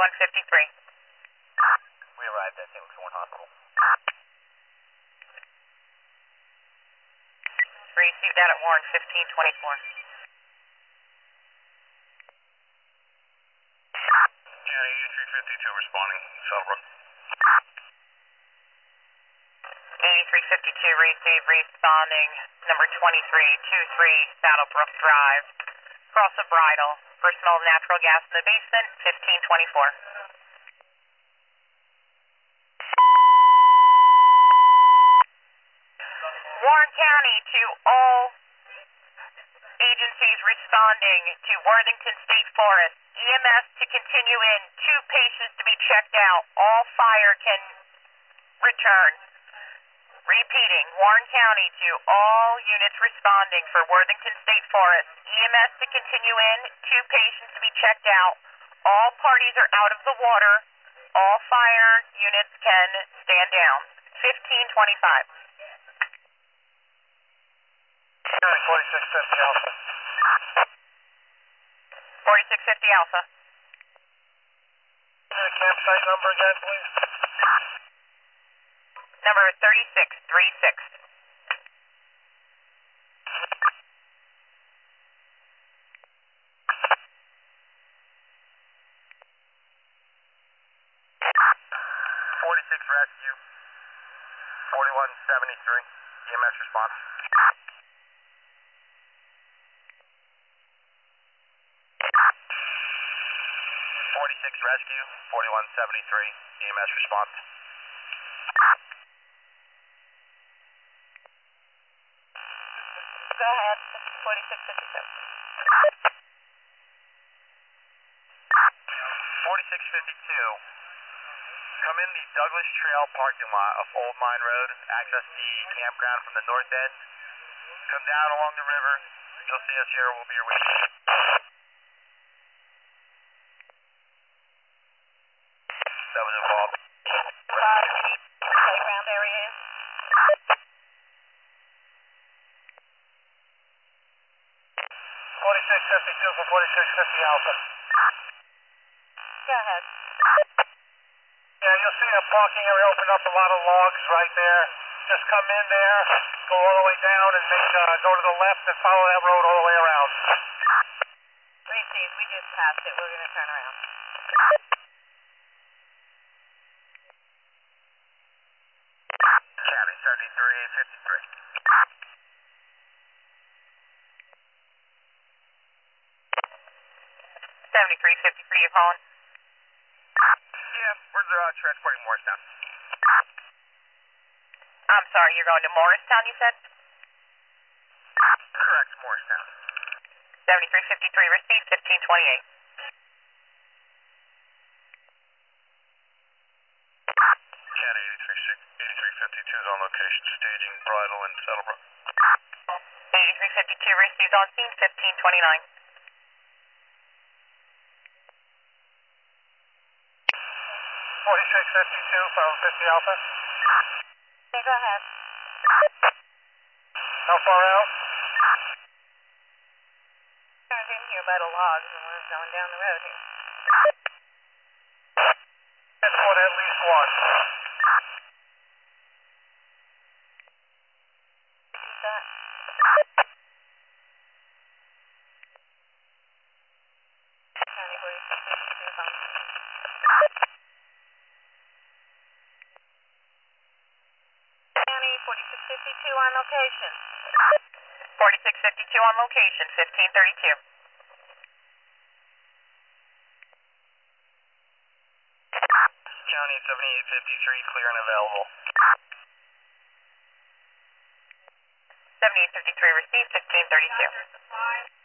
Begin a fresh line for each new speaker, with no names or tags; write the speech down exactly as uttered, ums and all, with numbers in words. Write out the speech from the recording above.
forty-one fifty-three.
We arrived at Saint Luke's Warren Hospital.
Received that at Warren fifteen twenty-four.
Yeah, eighty-three fifty-two responding, Saddlebrook.
eighty-three fifty-two received, responding, number twenty-three twenty-three Saddlebrook Drive. Cross the bridle, first smell of natural gas in the basement, fifteen twenty-four. Warren County to all agencies responding to Worthington State Forest. E M S to continue in, two patients to be checked out. All fire can return. Repeating, Warren County to all units responding for Worthington State Forest. E M S to continue in, two patients to be checked out. All parties are out of the water. All fire units can stand down. fifteen twenty-five.
forty-six fifty Alpha.
forty-six fifty Alpha.
The campsite number again, please.
Number thirty-six thirty-six.
forty-six rescue. forty-one seventy-three. E M S response. forty-six rescue. forty-one seventy-three. E M S response.
Go ahead, forty-six fifty-seven.
forty-six fifty-two. Come in the Douglas Trail parking lot of Old Mine Road. Access the campground from the north end. Come down along the river. You'll see us here. We'll be your waiting. That was involved.
Playground area.
forty-six fifty-two for forty-six fifty Alpha.
Go ahead.
Yeah, you'll see the parking area open up, a lot of logs right there. Just come in there, go all the way down and make, uh, go to the left and follow that road all the way around.
Receive, we just passed it. We're going to turn around.
County seventy-three fifty-three.
seventy-three fifty-three, you calling?
Yeah, we're uh, transporting Morristown.
I'm sorry, you're going to Morristown, you said?
Correct, Morristown.
seventy-three fifty-three, receive fifteen twenty-eight.
County eighty-three fifty-two is on location, staging Bridle and Saddlebrook.
eighty-three fifty-two, received on scene, fifteen twenty-nine.
forty-six fifty-two from fifty Alpha.
Okay, go ahead.
How far out?
Turned in here by the logs and we're going down the road here.
That's what, at least one.
Who's that? County forty-six fifty-two, phone. County forty-six fifty-two on location. forty-six fifty-two on location, fifteen thirty-two.
County seventy-eight fifty-three, clear and available.
seventy-eight fifty-three received, fifteen thirty-two.